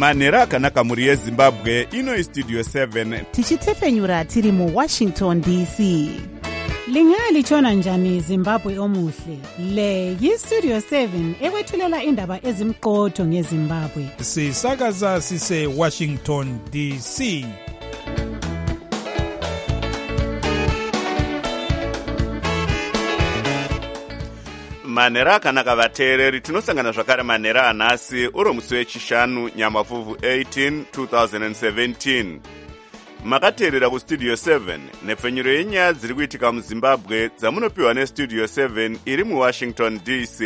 manhero akanaka mhuri yezimbabwe. Ino istudio 7 tichitefenyura tiri muwashington dc. Lingalitshona njani Zimbabwe omuhle? Le yistudio 7 ekwethulela indaba ezimqotho ngeZimbabwe. Sisakaza sise Washington DC. manhero akanaka vateereri, tinosangana zvakare manhero anhasi uro musi wechishanu nyamavhuvhu 18 2017. makateerera kustudio 7 nepfenyuro yenyaya dziri kuitika muzimbabwe dzamunopiwa nestudio 7 iri muwashington dc.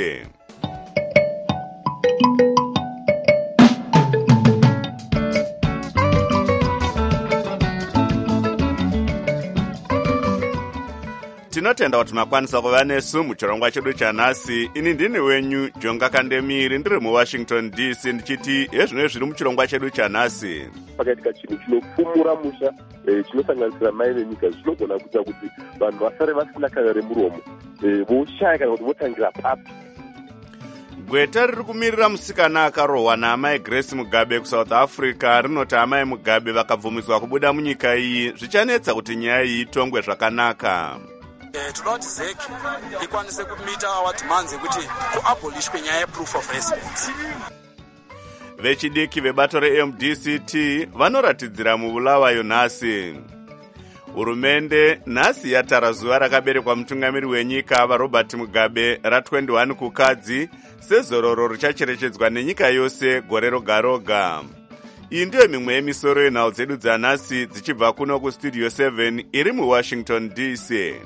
tinotenda kuti makwanisa kuva nesu muchirongwa chedu chanhasi. Ini ndini wenyu Jonga Kandemiri, ndiri muwashington dc, ndichiti hezvino zviri muchirongwa chedu chanhasi. Pakaitika chinhu chinofumura musha chinosanganisira mai venyika zvinogona kuita kuti vanhu vasare vasina kana remuromo, voshaya kana kuti votangira papi. Gweta riri kumirira musikana akarohwa naamai Grace Mugabe kuSouth Africa rinoti amai Mugabe vakabvumiswa kubuda munyika iyi zvichanetsa kuti nyaya iyi itongwe zvakanaka. Toda kuti ZEC ikwanise kumita our demands ekuti kuabolishwe nyaya yeproof of residence. Vechidiki vebato reMDCT vanoratidzira mubulawayo nhasi. Hurumende nhasi yatara zuva rakaberekwa mutungamiri wenyika vaRobert Mugabe ra21 kukadzi sezororo richacherechedzwa nenyika yose gore roga roga. Iyi ndiyo mimwe yemisoro yenhau dzedu dzanhasi dzichibva kuno kustudio 7 iri muwashington dc.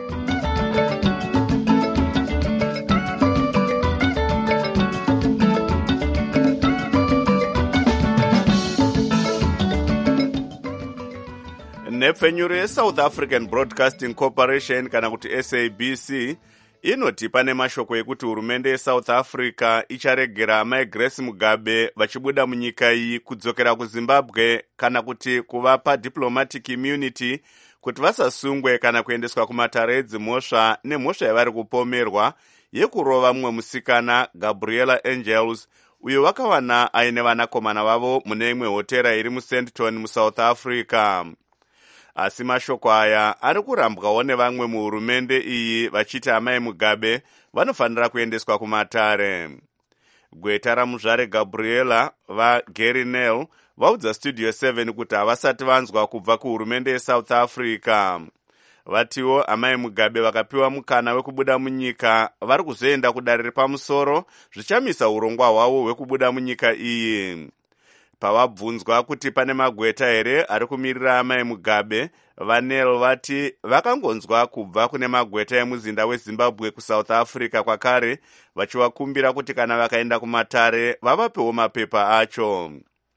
nepfenyuro yeSouth African Broadcasting Corporation kana kuti SABC inoti pane mashoko ekuti hurumende yeSouth Africa icharegera amai Grace Mugabe vachibuda munyika iyi kudzokera kuZimbabwe kana kuti kuvapa diplomatic immunity kuti vasasungwe kana kuendeswa kumatare edzimhosva nemhosva yavari kupomerwa yekurova mumwe musikana Gabriela Angels uyo vakawana aine vanakomana vavo mune imwe hotera iri muSandton muSouth Africa. Asi mashoko aya ari kurambwawo nevamwe muhurumende iyi vachiti amai Mugabe vanofanira kuendeswa kumatare. Gweta ramuzvare Gabriela vaGary Nel vaudza studio 7 kuti havasati vanzwa kubva kuhurumende yeSouth Africa. Vatiwo amai Mugabe vakapiwa mukana wekubuda munyika vari kuzoenda kudare repamusoro zvichamisa urongwa hwavo hwekubuda munyika iyi. Pavabvunzwa kuti pane magweta here ari kumirira amai Mugabe, vaNel vati vakangonzwa kubva kune magweta emuzinda weZimbabwe kuSouth Africa kwakare vachivakumbira kuti kana vakaenda kumatare vavapewo mapepa acho.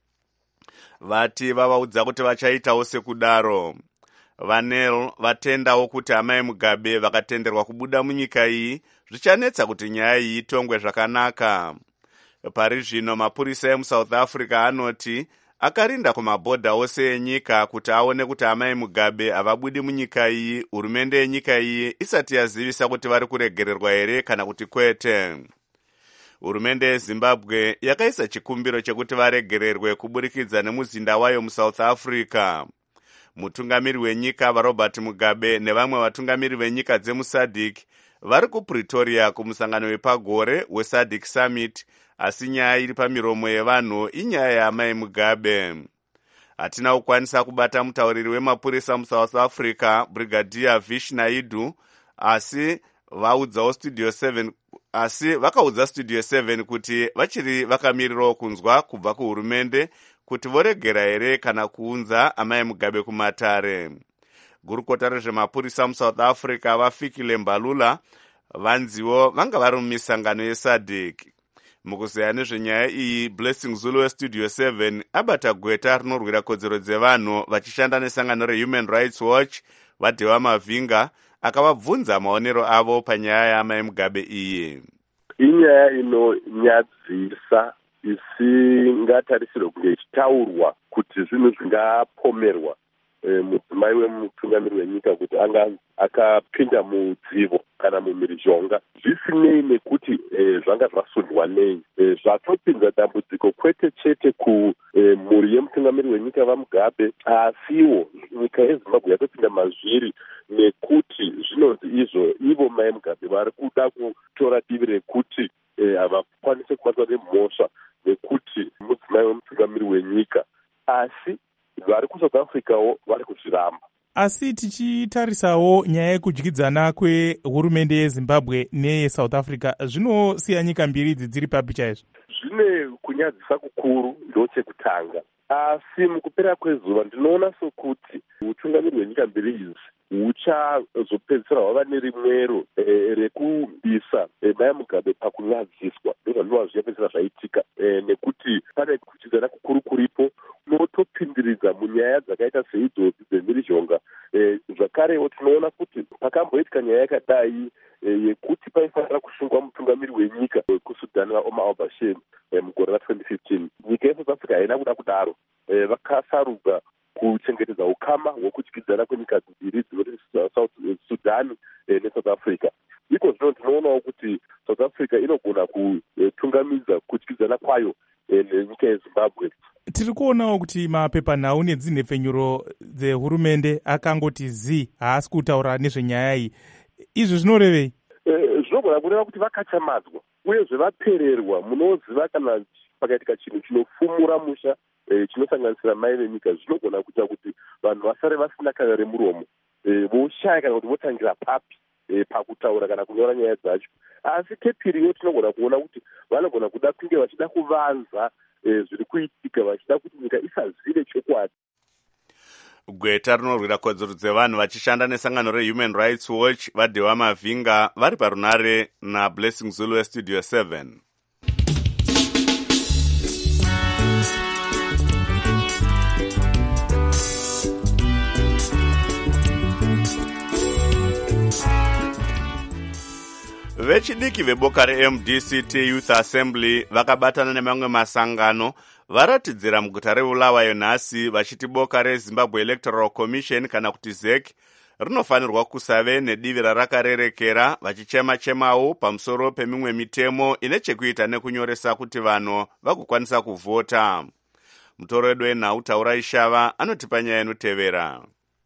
Vati vavaudza kuti vachaitawo sekudaro. vaNel vatendawo kuti amai Mugabe vakatenderwa kubuda munyika iyi zvichanetsa kuti nyaya iyi itongwe zvakanaka. Pari zvino mapurisa emuSouth Africa anoti akarinda kumabhodha ose enyika kuti aone kuti amai Mugabe havabudi munyika iyi hurumende yenyika iyi isati yazivisa kuti vari kuregererwa here kana kuti kwete. Hurumende yeZimbabwe yakaisa chikumbiro chekuti varegererwe kuburikidza nemuzinda wayo muSouth Africa. Mutungamiri wenyika vaRobert Mugabe nevamwe vatungamiri venyika dzemuSADC vari kuPretoria kumusangano wepagore weSADC Summit, asi nyaya iri pamiromo yevanhu inyaya yaamai Mugabe. Hatina kukwanisa kubata mutauriri wemapurisa muSouth Africa Brigadier Vish Naidu, asi vakaudza studio 7 kuti vachiri vakamirirawo kunzwa kubva kuhurumende kuti voregera here kana kuunza amai Mugabe kumatare. Gurukota rezvemapurisa muSouth Africa vaFikile Mbalula vanziwo vanga vari mumisangano yeSADC. Mukuzeya nezvenyaya iyi, Blessing Zulu westudio 7 abata gweta rinorwira kodzero dzevanhu vachishanda nesangano reHuman Rights Watch vaDhewa Mavhinga akavabvunza maonero avo panyaya yaamai Mugabe iyi. Inyaya inonyadzisa isingatarisirwe kunge ichitaurwa kuti zvinhu zvingapomerwa mudzimai wemutungamiri wenyika kuti anga akapinda mudzivo kana mumhirizhonga, zvisinei nekuti zvanga zvasundwa nei. Zvatopinza dambudziko kwete chete kumhuri yemutungamiri wenyika vaMugabe, asiwo nyika yeZimbabwe yatopinda mazviri nekuti zvinonzi ivo mai Mugabe vari kuda kutora divi rekuti havakwanise kubatwa nemhosva nekuti mudzimai wemutungamiri wenyika, asi vari kuSouth Africawo vari kuzviramba. Asi tichitarisawo nyaya yekudyidzana kwehurumende yeZimbabwe neyeSouth Africa, zvinosiya nyika mbiri idzi dziri papi chaizvo? Zvine kunyadzisa kukuru ndochekutanga, asi mukupera kwezuva ndinoona sokuti utungamiri hwenyika mbiri idzi huchazopedzisira hwava nerimwero rekubisa mai Mugabe pakunyadziswa. Ndozvandinova zvichapedzisira zvaitika, nekuti pane kudyidzana kukuru kuripo unotopindiridza munyaya dzakaita seidzodzo dzemhirizhonga. Zvakarewo tinoona kuti pakamboitika nyaya yakadai yekuti paifanira kusungwa mutungamiri wenyika kuSudan vaOmar al-Bashir mugore ra2015. Nyika yeSouth Africa haina kuda kudaro, vakasarudzwa kuchengetedza ukama hwekudyidzana kwenyika dziviri dzinoti Sudan neSouth Africa. Iko zvino tinoonawo kuti South Africa inogona kutungamidza kudyidzana kwayo nenyika yeZimbabwe. Tiri kuonawo kuti mapepanhau nedzinhepfenyuro dzehurumende akangoti haasi kutaura nezvenyaya iyi. Izvi zvinorevei? Zvinogona kureva kuti vakachamadzwa uyezve vapererwa. Munoziva kana pakaitika chinhu chinofumura musha chinosanganisira mai venyika, zvinogona kuita kuti vanhu vasare vasina kana remuromo, voshaya kana kuti votangira papi pakutaura kana kunyora nyaya dzacho. Asi kepiriyo tinogona kuona kuti vanogona kuda kunge vachida kuvanza zviri kuitika, vachida kuti nyika isazive chokwadi. Gweta rinorwira kodzero dzevanhu vachishanda nesangano reHuman Rights Watch vaDewa Mavhinga vari parunare naBlessing Zulu weStudio 7. Vechidiki veboka reMDCT Youth Assembly vakabatana nemamwe masangano varatidzira muguta reBulawayo nhasi vachiti boka reZimbabwe Electoral Commission kana kuti ZEC rinofanirwa kusave nedivi rarakarerekera, vachichema-chemawo pamusoro pemimwe mitemo ine chekuita nekunyoresa kuti vanhu vagokwanisa kuvhota. Mutoro wedu wenhau Taura Ishava anotipa nyaya inotevera.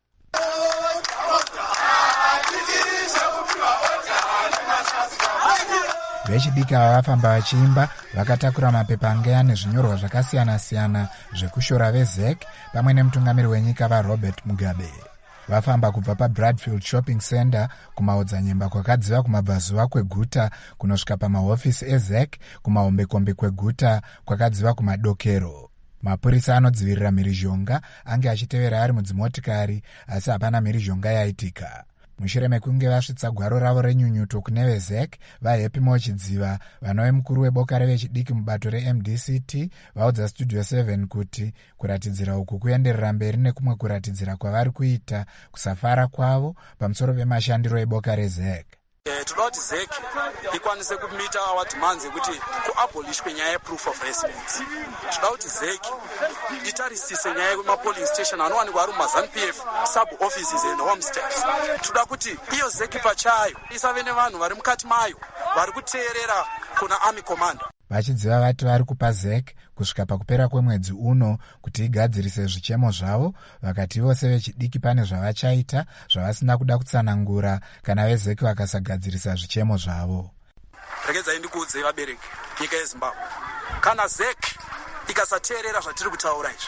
Vechidiki ava vafamba vachiimba vakatakura mapepa anga ane zvinyorwa zvakasiyana-siyana zvekushora veZEC pamwe nemutungamiri wenyika vaRobert Mugabe. Vafamba kubva paBradfield Shopping Center kumaodzanyemba kwakadziva kumabvazuva kweguta kunosvika pamahofisi eZEC kumahombekombe kweguta kwakadziva kumadokero. Mapurisa anodzivirira mhirizhonga ange achitevera ari mudzimotikari, asi hapana mhirizhonga yaitika. Mushure mekunge vasvitsa gwaro ravo renyunyuto kune veZEC, vaHappy Mochidziva, vanove mukuru weboka revechidiki mubato reMDCT, vaudza Studio 7 kuti kuratidzira uku kuenderera mberi nekumwe kuratidzira kwavari kuita kusafara kwavo pamusoro pemashandiro eboka reZEC. Toda kuti ZEC ikwanise kumita our demands ekuti kuabolishwe nyaya yeproof of residence. Toda kuti ZEC itarisise nyaya yemapolling station anowanikwa ari mumaZANU-PF sub offices and homesteads. Toda kuti iyo ZEC pachayo isave nevanhu vari mukati mayo vari kuteerera kuna army commander. Vachidziva vati vari kupa ZEC kusvika pakupera kwemwedzi uno kuti igadzirise zvichemo zvavo, vakati vose vechidiki pane zvavachaita zvavasina kuda kutsanangura kana veZEC vakasagadzirisa zvichemo zvavo. Regedzai ndikuudzei vabereki nyika yeZimbabwe, kana ZEC ikasateerera zvatiri kutaura izvi,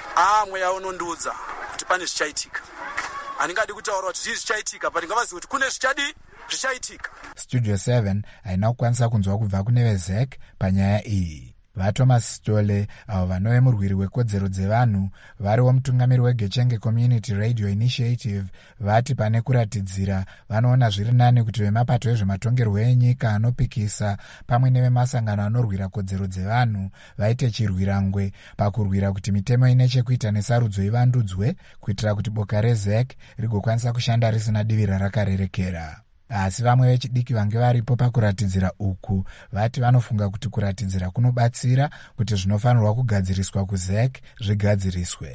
mweya unondiudza kuti pane zvichaitika. Handingadi kutaura kuti zvii zvichaitika, but ngavazive kuti kune zvichaitika. Studio 7 haina kukwanisa kunzwa kubva kune veZEC panyaya iyi. VaThomas Stole, avo vanove murwiri wekodzero dzevanhu, variwo mutungamiri weGechenge Community Radio Initiative, vati pane kuratidzira vanoona zviri nani kuti vemapato ezvematongerwo enyika anopikisa pamwe nevemasangano anorwira kodzero dzevanhu vaite chirwirangwe pakurwira kuti mitemo ine chekuita nesarudzo ivandudzwe kuitira kuti boka reZEC rigokwanisa kushanda risina divi rarakarerekera. Asi vamwe vechidiki vange varipo pakuratidzira uku vati vanofunga kuti kuratidzira kunobatsira kuti zvinofanirwa kugadziriswa kuZEC zvigadziriswe.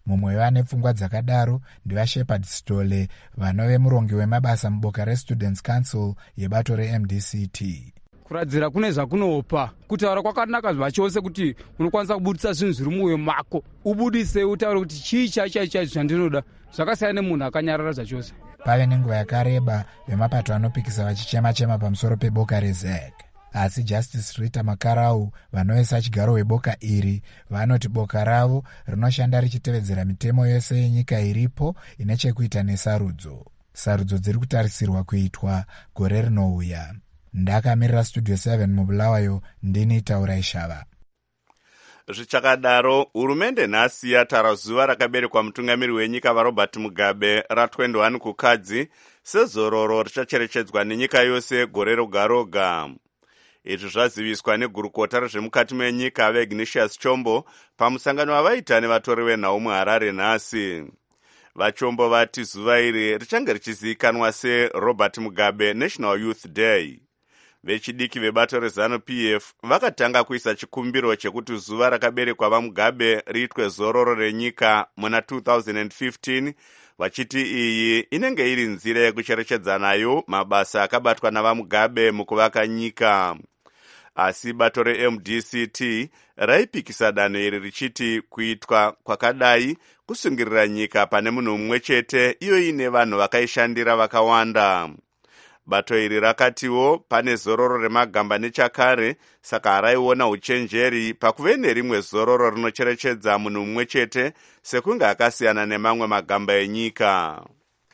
mumwe vane pfungwa dzakadaro ndivaShepard Stole vanove murongi wemabasa muboka reStudents Council yebato reMDCT. kuradzira kune zvakunopa kutaura kwakanaka zvachose kuti unokwanisa kubudisa zvinhu zviri mumwoyo mako ubudise utaure kuti chii chaicho chandinoda zvakasiyana nemunhu akanyarara zvachose. Pave nenguva yakareba vemapato anopikisa vachichema-chema pamusoro peboka reZEC. Asi Justice Rita Makarau vanovesa chigaro weboka iri vanoti boka ravo rinoshanda richitevedzera mitemo yose yenyika iripo ine chekuita nesarudzo. Sarudzo dziri kutarisirwa kuitwa gore rinouya. Ndakamirira Studio 7 muBulawayo, ndini Taurai Shava. Zvichakadaro, hurumende nhasi yatara zuva rakaberekwa mutungamiri wenyika vaRobert Mugabe ra21 kukadzi sezororo richacherechedzwa nenyika yose gore roga roga. Izvi zvaziviswa negurukota rezvemukati menyika vaIgnatius Chombo pamusangano wavaita nevatori venhau muHarare nhasi. VaChombo vati zuva iri richange richizivikanwa seRobert Mugabe National Youth Day. Vechidiki vebato reZANU-PF vakatanga kuisa chikumbiro chekuti zuva rakaberekwa vaMugabe riitwe zororo renyika muna 2015, vachiti iyi inenge iri nzira yekucherechedza nayo mabasa akabatwa navaMugabe mukuvaka nyika. Asi bato reMDCT raipikisa danho iri richiti kuitwa kwakadai kusungirira nyika pane munhu mumwe chete iyo ine vanhu vakaishandira vakawanda. Bato iri rakatiwo pane zororo remagamba nechakare, saka haraiona uchenjeri pakuve nerimwe zororo rinocherechedza munhu mumwe chete sekunge akasiyana nemamwe magamba enyika.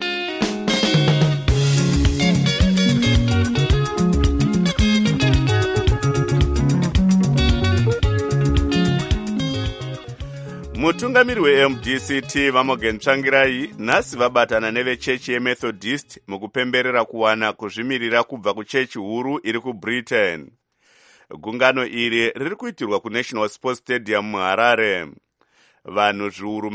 Mutungamiri weMDCT Vamogen Tsvangirai nhasi vabatana nevechechi yeMethodist mukupemberera kuwana kuzvimirira kubva kuchechi huru iri kuBritain. Gungano iri riri kuitirwa kuNational Sports Stadium muHarare. Vanhu zviuru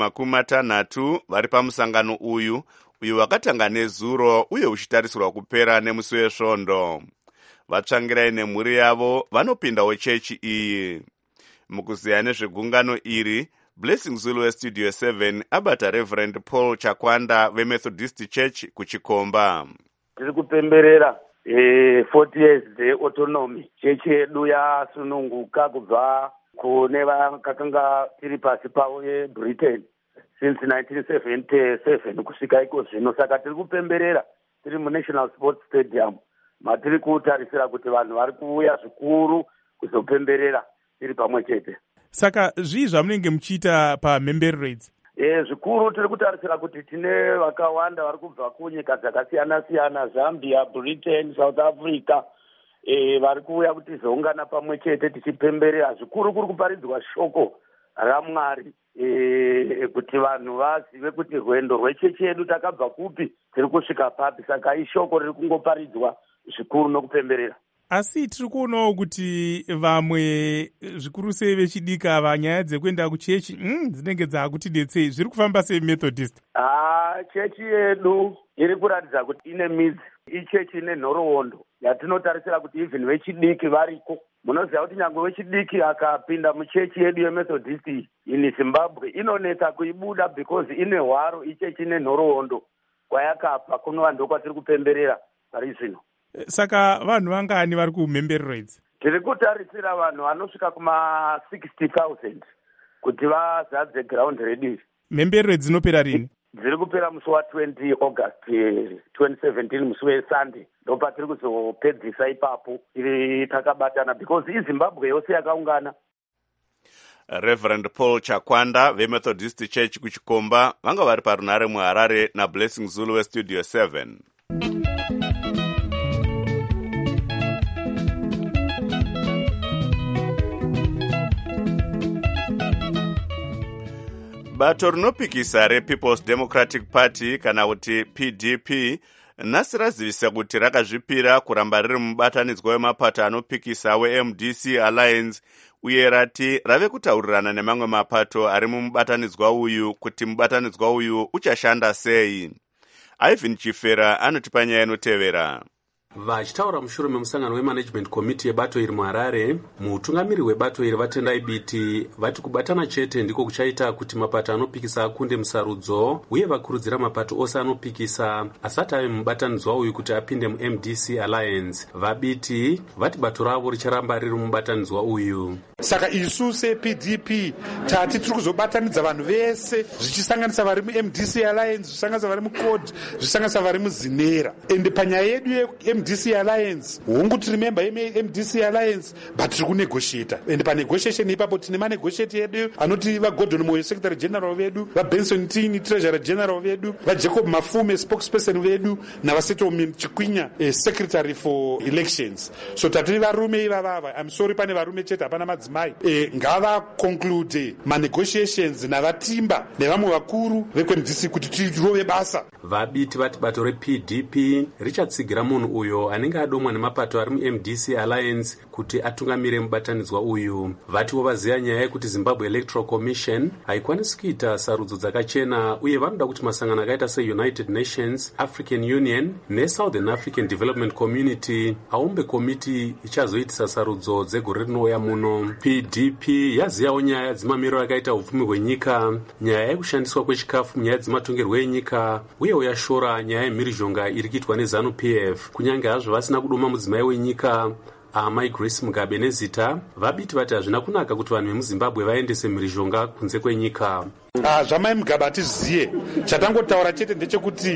60 vari pamusangano uyu wakatanga nezuro uye uchitarisirwa kupera nemusi wesvondo. Vatsvangirai nemhuri yavo vanopindawo chechi iyi. Mukuziya nezvegungano iri, Blessing Zulu weStudio 7 abata Reverend Paul Chakwanda veMethodist Church kuChikomba. Tiri kupemberera 40 years autonomy. Chechi yedu yasununguka kubva kune vakanga tiri pasi pavo yeBritain since 1977 kusvika iko zvino. Saka tiri kupemberera tiri muNational Sports Stadium matiri kutarisira kuti vanhu vari kuuya zvikuru kuzopemberera tiri pamwe chete. Saka zvii zvamunenge muchiita pamemberero idzi? Zvikuru tiri kutarisira kuti tine vakawanda vari kubva kunyika dzakasiyana-siyana, Zambia, Britain, South Africa, vari kuuya kuti tizoungana pamwe chete tichipemberera. Zvikuru kuri kuparidzwa shoko raMwari kuti vanhu vazive kuti rwendo rwechechi yedu takabva kupi tiri kusvika papi. Saka ishoko riri kungoparidzwa zvikuru nokupemberera. Asi tiri kuonawo kuti vamwe zvikuru sei vechidika vanyaya dzekuenda kuchechi dzinenge dzakutidetsei, zviri kufamba sei Methodist? Chechi yedu iri kuratidza kuti ine midzi, ichechi ine nhoroondo yatinotarisira kuti even vechidiki variko. Munoziva kuti nyangwe vechidiki akapinda muchechi yedu yeMethodist in Zimbabwe inonetsa kuibuda because ine hwaro, ichechi ine nhoroondo kwayakabva. Kunova ndokwatiri kupemberera pari zvino. Saka vanhu vangani vari kumemberero idzi? Tiri kutarisira vanhu vanosvika kuma 60,000 kuti vazadze ground ready. Memberero dzinopera rini? Dziri kupera musi wa20 August 2017, musi weSunday. Ndopa tiri kuzopedzisa ipapo tiri takabatana because iZimbabwe yose yakaungana. Reverend Paul Chakwanda veMethodist Church kuChikomba vanga vari parunare muHarare naBlessing Zulu weStudio 7. Bato rinopikisa rePeople's Democratic Party kana kuti PDP nhasi razivisa kuti rakazvipira kuramba riri mubatanidzwa wemapato anopikisa weMDC Alliance uye rati rave kutaurirana nemamwe mapato ari mumubatanidzwa uyu kuti mubatanidzwa uyu uchashanda sei. Ivan Chifera anotipa nyaya inotevera. Vachitaura mushure memusangano wemanagement committee yebato iri muHarare, mutungamiri webato iri vatendai biti vati kubatana chete ndiko kuchaita kuti mapato anopikisa akunde musarudzo, uye vakurudzira mapato ose anopikisa asati ave mubatanidzwa uyu kuti apinde muMDC Alliance. Vabiti vati bato ravo richaramba riri mubatanidzwa uyu. Saka isu sePDP tati tiri kuzobatanidza vanhu vese zvichisanganisa vari muMDC Alliance, zvichisanganisa vari muCORD, zvichisanganisa vari muZinera. Ende panyaya yedu yeMDC Alliance, hongu tiri member yeMDC Alliance, but tiri kunegotiata. Ende panegotiation ipapo tine manegotiate yedu anoti vaGordon Moyo Secretary General vedu, vaBenson Tini Treasurer General vedu, vaJacob Mafume Spokesperson vedu, navaSettlement Chikwinya Secretary for Elections. So tatiri varume ivavava. I'm sorry pane varume chete hapana madzimai. Ngava conclude manegotiations navatimba nevamwe vakuru veMDC kuti tirove basa. Vabiti vati bato rePDP richatsigira munhu uyo anenge adomwa nemapato ari muMDC Alliance kuti atungamire mubatanidzwa uyu. Vatiwo vaziva nyaya yekuti Zimbabwe Electoral Commission haikwanisi kuita sarudzo dzakachena, uye vanoda kuti masangano akaita seUnited Nations, African Union neSouthern African Development Community aumbe komiti ichazoitisa sarudzo dzegore rinouya muno. PDP yaziyawo nyaya dzemamiriro akaita upfumi hwenyika, nyaya yekushandiswa kwechikafu munyaya dzematongerwo enyika, uyewo yashora nyaya yemhirizhonga iri kuitwa neZANU-PF. Kunyange hazvo vasina kudoma mudzimai wenyika Amai Grace Mugabe nezita, vabiti vati hazvina kunaka kuti vanhu vemuZimbabwe vaendese mhirizhonga kunze kwenyika. Zvamai Mugabe atizviziye, chatangotaura chete ndechekuti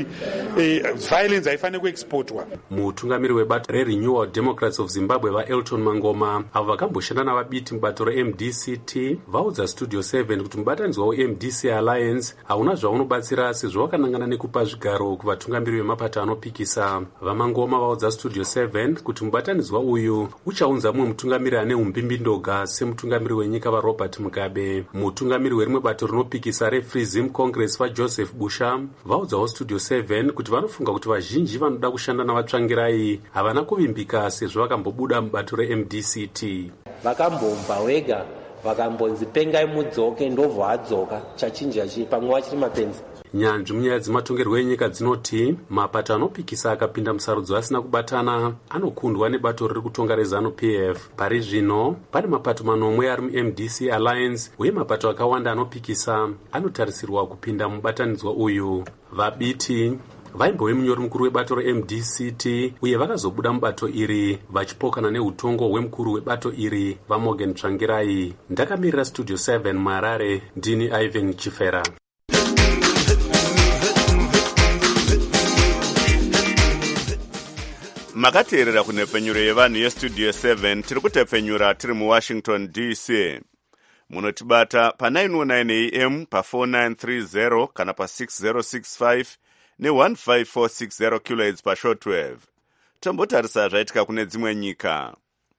violence haifaniri kuexportwa. Mutungamiri webato reRenewal Democrats of Zimbabwe vaElton Mangoma avo vakamboshanda navabiti mubato reMDCT vaudza Studio 7 kuti mubatanidzwa weMDC Alliance hauna zvaunobatsira sezvo wakanangana nekupa zvigaro kuvatungamiri vemapato anopikisa. VaMangoma vaudza Studio 7 kuti mubatanidzwa uyu uchaunza mumwe mutungamiri ane umbimbindoga semutungamiri wenyika vaRobert Mugabe. Mutungamiri werimwe bato rinopikisa reFree Zim Congress vaJoseph Busha vaudzawo Studio 7 kuti vanofunga kuti vazhinji vanoda kushanda navatsvangirai havana kuvimbika sezvo vakambobuda mubato reMDCT. Vakambomba wega vakambonzi pengai mudzoke ndobva vadzoka chachinja chi pamwe vachiri mapenzi. Nyanzvi munyaya dzematongerwo enyika dzinoti mapato anopikisa akapinda musarudzo asina kubatana anokundwa nebato riri kutonga reZANU-PF. Pari zvino pane mapato manomwe ari muMDC Alliance, uye mapato akawanda anopikisa anotarisirwa kupinda mubatanidzwa uyu. Vabiti vaimbove munyori mukuru webato reMDCT uye vakazobuda mubato iri vachipokana neutongo hwemukuru webato iri vaMorgan Tsvangirai. Ndakamirira Studio 7 muHarare, ndini Ivan Chifera. Makateerera kunepfenyuro yevanhu yeStudio 7 tiri kutepfenyura tiri muWashington DC. Munotibata pa919 AM pa4930 kana pa6065 ne15460 kHz pashortwave. Tombotarisa zvaitika kune dzimwe nyika.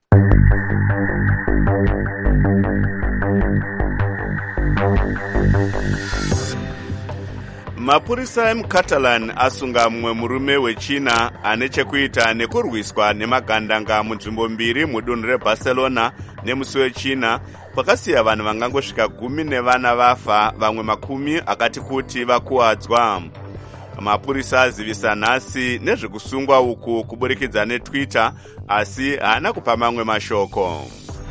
Mapurisa emuCatalan asunga mumwe murume weChina ane chekuita nekurwiswa nemagandanga munzvimbo mbiri mudunhu reBarcelona nemusi weChina, kwakasiya vanhu vangangosvika 10 vafa, vamwe 10 akati kuti vakuwadzwa. Mapurisa azivisa nhasi nezvekusungwa uku kuburikidza neTwitter, asi haana kupa mamwe mashoko.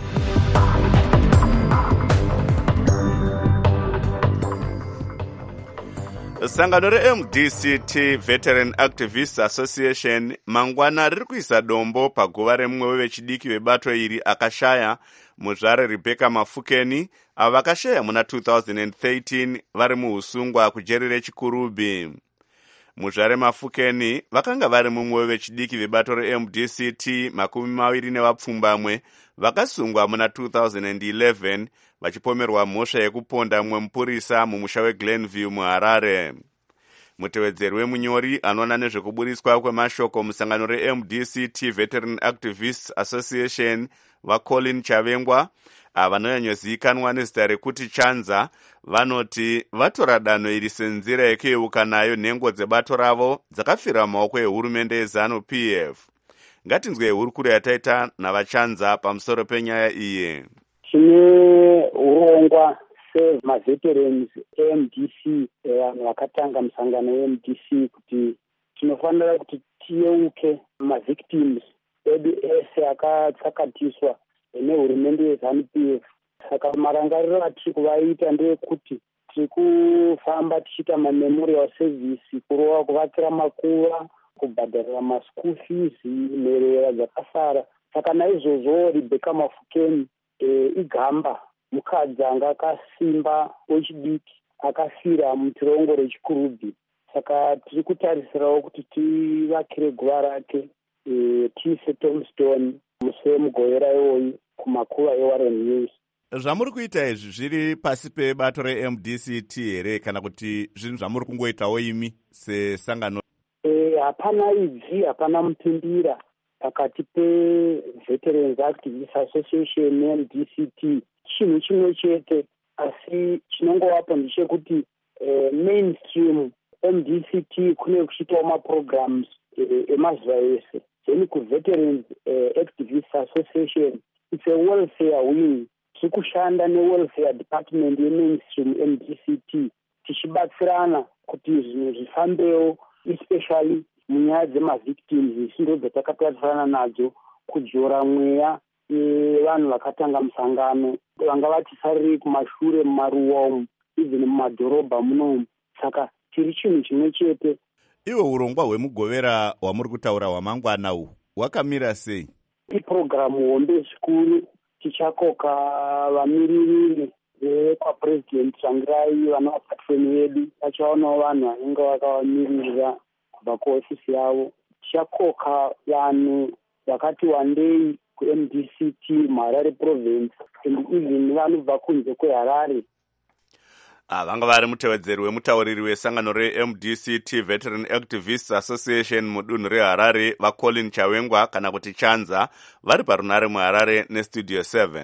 Sangano reMDCT Veteran Activists Association mangwana riri kuisa dombo paguva remumwe wevechidiki vebato iri akashaya, muzvare Rebecca Mafukeni, avo vakashaya muna 2013 vari muusungwa kujeri reChikurubi. Muzvare Mafukeni vakanga vari mumwe wevechidiki vebato reMDCT 20 vakasungwa muna 2011 vachipomerwa mhosva yekuponda mumwe mupurisa mumusha weGlenview muHarare. Mutevedzeri wemunyori anoona nezvekuburiswa kwemashoko musangano reMDCT Veteran Activists Association vaColin Chavengwa, vanonyanyozivikanwa nezita rekuti Chanza, vanoti vatora danho iri senzira yekuyeuka nayo nhengo dzebato ravo dzakafira mumaoko ehurumende yeZANU-PF. Ngatinzwe hurukuro yataita navaChanza pamusoro penyaya iyi. Tine urongwa semaveterans eMDC, vanhu vakatanga musangano weMDC, kuti tinofanira kuti tiyeuke mavictims edu ese akatsakatiswa nehurumende yeZANU-PF. Saka marangariro atiri kuvaita ndeyekuti tiri kufamba tichiita mamemorial service, kurova kuvakira makuva, kubhadharira maschool fees, nherera dzakasara. Saka naizvozvo Rebecca Mafukeni igamba mukadzi anga akasimba wechidiki akafira mutirongo rechikurubhi. Saka tiri kutarisirawo kuti tivakire guva rake tiise tombstone musi wemugovera iwoyi kumakuva eWarren News. Zvamuri kuita izvi zviri pasi pebato reMDCT here kana kuti zvinhu zvamuri kungoitawo imi sesangano? Hapana idzi, hapana mupimbira pakati peVeterans Activist Association neMDCT. Chinhu chimwe chete, asi chinongovapo ndechekuti mainstream MDCT kune kuchiitawo maprograms emazuva ese. Then kuVeterans Activist Association, it's a welfare wing. Tiri kushanda newelfare department yemainstream MDCT tichibatsirana kuti zvinhu zvifambewo, especially munyaya dzemavictims. Isu ndo dzatakatarisana nadzo kudzora mweya yevanhu vakatanga musangano, vanga vatisariri kumashure mumaruwa umu, even mumadhorobha munomu. Saka tiri chinhu chimwe chete. Iwe urongwa hwemugovera hwamuri kutaura hwamangwana uhu hwakamira sei? Ipurogiramu hombe zvikuru. Tichakoka vamiriri vekwapurezidendi Tsvangirai vana vapatfeni vedu, vachaonawo vanhu vanenge vakavamirira kubva kuofisi yavo. Tichakoka vanhu vakati wandei kuMDCT muHarare province and even vanobva kunze kweHarare. Vanga vari mutevedzeri wemutauriri wesangano reMDCT Veteran Activists Association mudunhu reHarare vaColin Chawengwa kana kuti Chanza, vari parunare muHarare neStudio 7.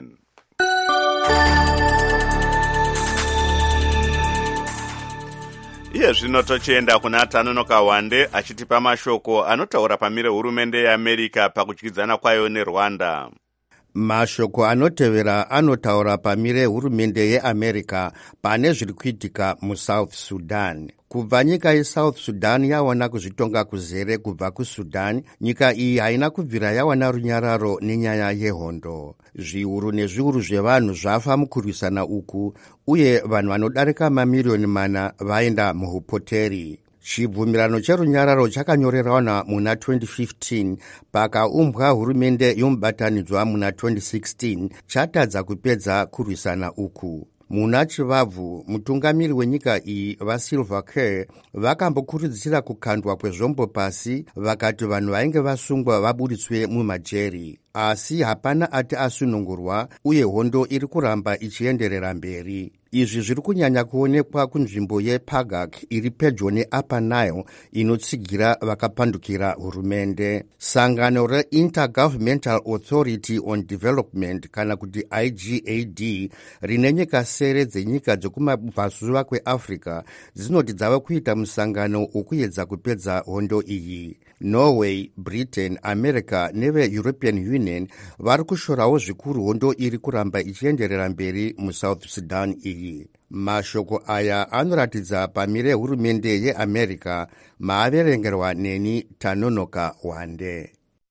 Iye zvino tochienda kuna Tanonoka Wande achitipa mashoko anotaura pamire hurumende yeAmerica pakudyidzana kwayo neRwanda. Mashoko anotevera anotaura pamire hurumende yeAmerica pane zviri kuitika muSouth Sudan. Kubva nyika yeSouth Sudan yawana kuzvitonga kuzere kubva kuSudan, nyika iyi haina kubvira yawana runyararo nenyaya yehondo. Zviuru nezviuru zvevanhu zvafa mukurwisana uku, uye vanhu vanodarika mamiliyoni mana vaenda muhupoteri. Chibvumirano cherunyararo chakanyorerwana muna 2015 pakaumbwa hurumende yomubatanidzwa muna 2016 chatadza kupedza kurwisana uku. Muna chivabvu, mutungamiri wenyika iyi vaSilva Kerr vakambokurudzira kukandwa kwezvombo pasi, vakati vanhu vainge vasungwa vabuditswe mumajeri. Asi hapana ati asunungurwa, uye hondo iri kuramba ichienderera mberi. Izvi zviri kunyanya kuonekwa kunzvimbo yePagak iri pedyo neUpper Nile inotsigira vakapandukira hurumende. Sangano reIntergovernmental Authority on Development kana kuti IGAD rine nyika sere dzenyika dzekumabvazuva kweAfrica dzinoti dzava kuita musangano wekuedza kupedza hondo iyi. Norway, Britain, America neve-European Union vari kushorawo zvikuru hondo iri kuramba ichienderera mberi muSouth Sudan iyi. Mashoko aya anoratidza pamire hurumende yeAmerica, maaverengerwa neni Tanonoka Wande.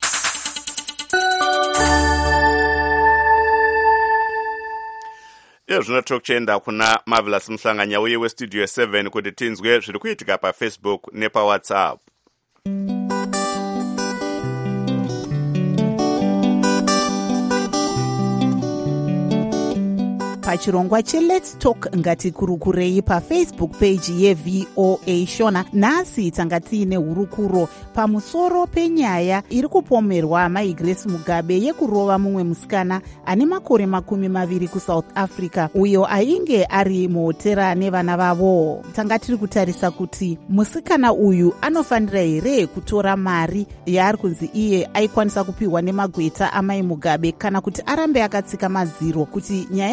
Zvino tokuchienda kuna Marvelous Muhlanganya uye weStudio 7 kuti tinzwe zviri kuitika paFacebook nepaWhatsApp. pachirongwa cheLet's Talk ngatikurukurei pafacebook page yeVOA Shona. Nhasi tanga tiine hurukuro pamusoro penyaya iri kupomerwa maIgrace Mugabe yekurova mumwe musikana ane makore 20 kuSouth Africa, uyo ainge ari muhotera nevana vavo. Tanga tiri kutarisa kuti musikana uyu anofanira here kutora mari yaari kunzi iye aikwanisa kupiwa nemagweta amai Mugabe, kana kuti arambe akatsika madziro kuti nyaya iyi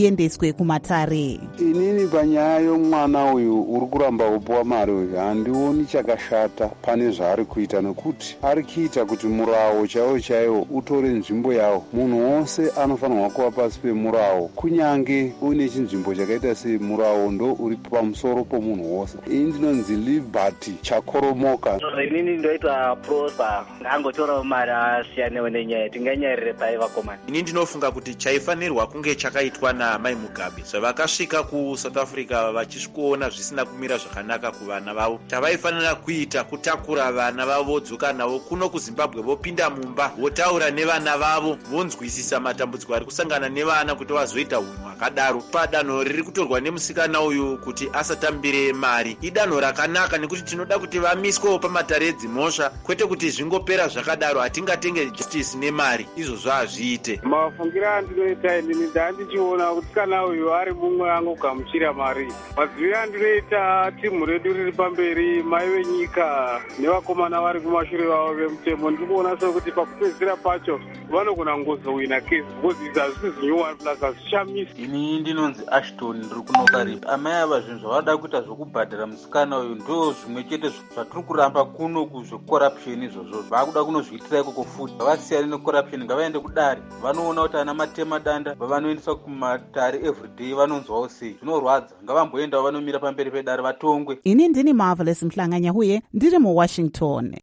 iendeswe kumatare. Inini panyaya yomwana uyu uri kuramba kupuwa mari uyu handioni chakashata pane zvaari kuita, nekuti ari kuita kuti murawo chaiwo utore nzvimbo yawo. Munhu wose anofanirwa kuva pasi pemurawo, kunyange une chinzvimbo chakaita semurawo ndo uri pamusoro pomunhu wose. Iyi ndinonzi liberty chakoromoka. Inini ndoita Prosper angotorawo mari asiyanewo nenyaya tinganyarire pai vakomana. Ini ndinofunga kuti chaifanirwa kunge chakaitwa naMai Mugabe zvavakasvika kuSouth Africa vachisvikoona zvisina kumira zvakanaka kuvana vavo. Chavaifanira kuita kutakura vana vavo vodzoka navo kuno kuZimbabwe, vopinda mumba votaura nevana vavo, vonzwisisa matambudziko ari kusangana nevana kuti vazoita hunhu hwakadaro. Padanho riri kutorwa nemusikana uyu kuti asatambire mari idanho rakanaka, nekuti tinoda kuti vamiswewo pamatare edzimhosva, kwete kuti zvingopera zvakadaro. Hatingatenge justice nemari, izvozvo hazviite. Mafungira andinoita inini ndandichiona kuti kana uyu ari mumwe angogamuchira mari. Madzivire andinoita timu redu riri pamberi, mai venyika nevakomana vari kumashure vavo vemutemo, ndikuona sekuti pakupedzisira pacho vanogona kungozowina kesi because izvi hazvisi zinyuwa plus hazvichamisi. Ini ndinonzi Ashton ndiri kunoka ripa. Amai ava zvinhu zvavada kuita zvokubhadhara musikana uyu ndo zvimwe chete zvatiri kuramba kuno kuzvecorruption izvozvo. Vakuda kunozviitira ikoko futi. Vasiyane necorruption, ngavaende kudare. Vanoona kuti ana matema danda vavanoendeswa kumatare everyday vanonzwawo sei. Zvinorwadza. Ngavamboendawo vanomira pamberi pedare vatongwe. Ini ndini Marvelous Mhlanganya huye ndiri muWashington.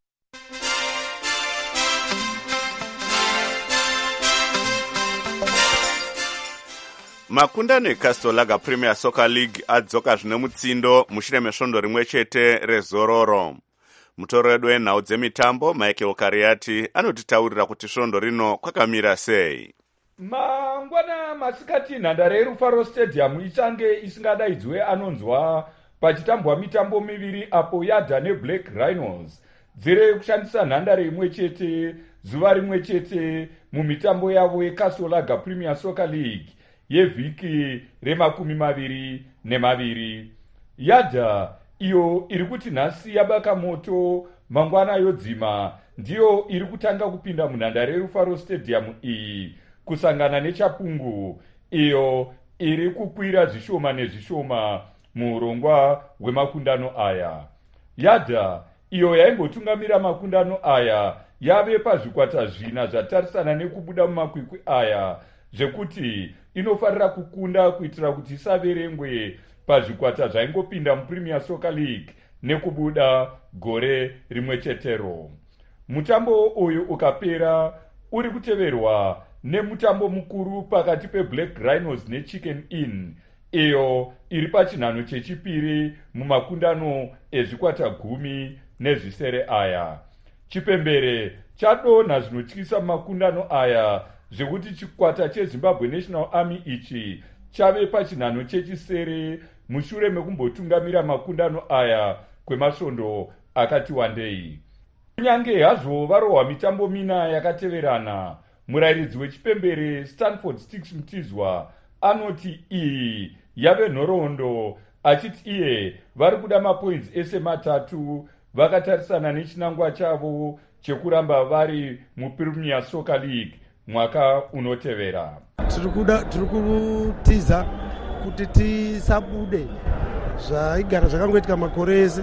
Makundano eCastle Lager Premier Soccer League adzoka zvine mutsindo mushure mesvondo rimwe chete rezororo. Mutoro wedu wenhau dzemitambo Michael Kariati anotitaurira kuti svondo rino kwakamira sei. Mangwana masikati nhandare yeRufaro Stadium ichange isingadaidzwe anonzwa pachitambwa mitambo miviri apo Yadha neBlack Rhinos dziri kushandisa nhandare imwe chete zuva rimwe chete mumitambo yavo yeCastle Lager Premier Soccer League yevhiki re22. Yadha iyo iri kuti nhasi yabaka moto mangwana yodzima ndiyo iri kutanga kupinda munhandare yeRufaro Stadium iyi kusangana neChapungu iyo iri kukwira zvishoma nezvishoma muurongwa hwemakundano aya. Yadha iyo yaimbotungamira makundano aya yave pazvikwata zvina zvatarisana nekubuda mumakwikwi aya, zvekuti inofarira kukunda kuitira kuti isaverengwe pazvikwata zvaingopinda muPremier Soccer League nekubuda gore rimwe chetero. Mutambo uyu ukapera uri kuteverwa nemutambo mukuru pakati peBlack Rhinos neChicken Inn iyo iri pachinhano chechipiri mumakundano ezvikwata 10 aya. Chipembere chadonha zvinotyisa mumakundano aya zvekuti chikwata cheZimbabwe National Army ichi chave pachinhano chechisere mushure mekumbotungamira makundano aya kwemasvondo akati wandei. Kunyange hazvo varohwa mitambo mina yakateverana, murayiridzi wechipembere Stanford Sticks Mtizwa anoti iyi yave nhoroondo, achiti iye vari kuda mapoints ese matatu vakatarisana nechinangwa chavo chekuramba vari muPremier Soccer League mwaka unotevera. Tiri kutiza kuti tisabude zvaigara zvakangoitika makore ese,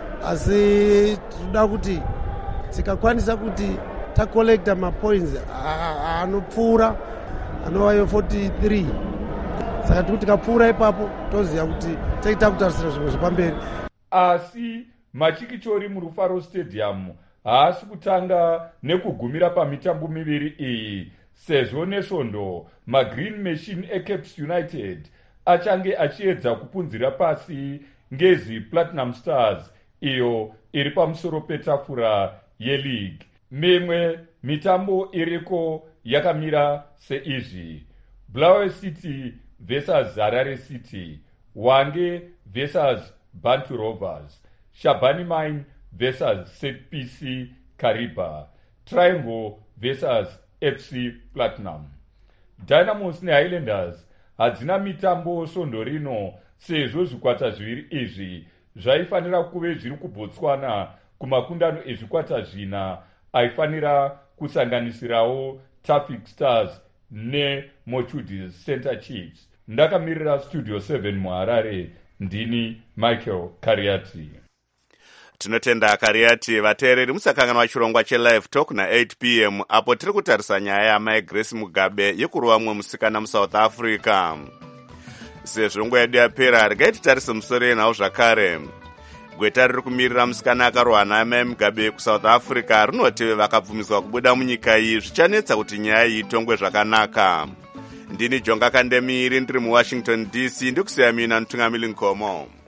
asi tinoda kuti tikakwanisa kuti takolekta mapoints anopfuura anovayo 43, saka tiri kuti tikapfuura ipapo toziva kuti taita kutarisira zvimwe zvepamberi. Asi machikichori muRufaro Stadium haasi kutanga nekugumira pamitambo miviri iyi, sezvo nesvondo maGreen Machine eCapes United achange achiedza kupunzira pasi Ngezi Platinum Stars iyo iri pamusoro petafura yeleague. Mimwe mitambo iriko yakamira seizvi: Bulawayo City vs Harare City, Hwange vs Bantu Rovers, Shabani Mine vs ZPC Kariba, Triangle vs FC Platinum. Dynamos neHighlanders hadzina mitambo svondo rino, sezvo zvikwata zviviri izvi zvaifanira kuve zviri kuBotswana kumakundano ezvikwata zvina aifanira kusanganisirawo Traffic Stars neMochudis Center Chiefs. ndakamirira studio 7 muharare ndini Michael Kariati. Tinotenda Kariati. Vateereri musakanganwa chirongwa chelive talk na8 p.m. apo tiri kutarisa nyaya yamai Grace Mugabe yekuruva mumwe musikana muSouth Africa. Sezvo nguva yedu yapera, regai titarise musoro yenhau zvakare. Gweta riri kumirira musikana akarohwa naamai Mugabe kuSouth Africa rinoti vakabvumiswa kubuda munyika iyi zvichanetsa kuti nyaya iyi itongwe zvakanaka. Ndini Jonga Kandemiri ndiri muWashington DC ndikusiya mina Mutungamiri Nkomo.